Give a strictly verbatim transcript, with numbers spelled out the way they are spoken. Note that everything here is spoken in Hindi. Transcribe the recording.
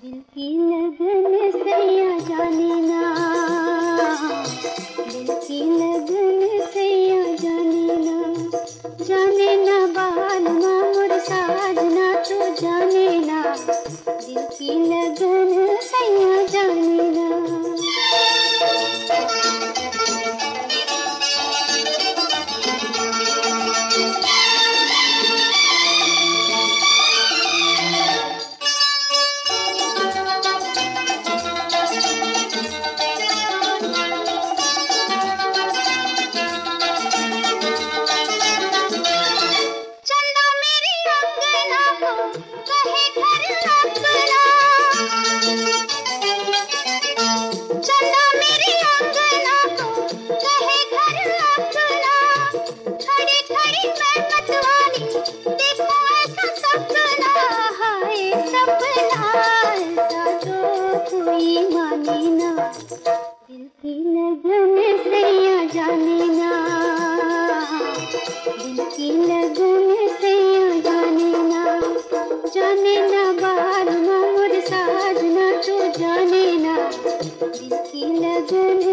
दिल की लगन सैया जाने ना, दिल की लगन सैया जाने ना, जाने ना बालमा मोर साजना तू जाने ना, दिल की लगन सैया जाने ना। दिल की लगन सैया जाने ना, दिल की लगन सैया जाने ना, जाने ना बालमा मोर साजना तू जाने ना, दिल की लगन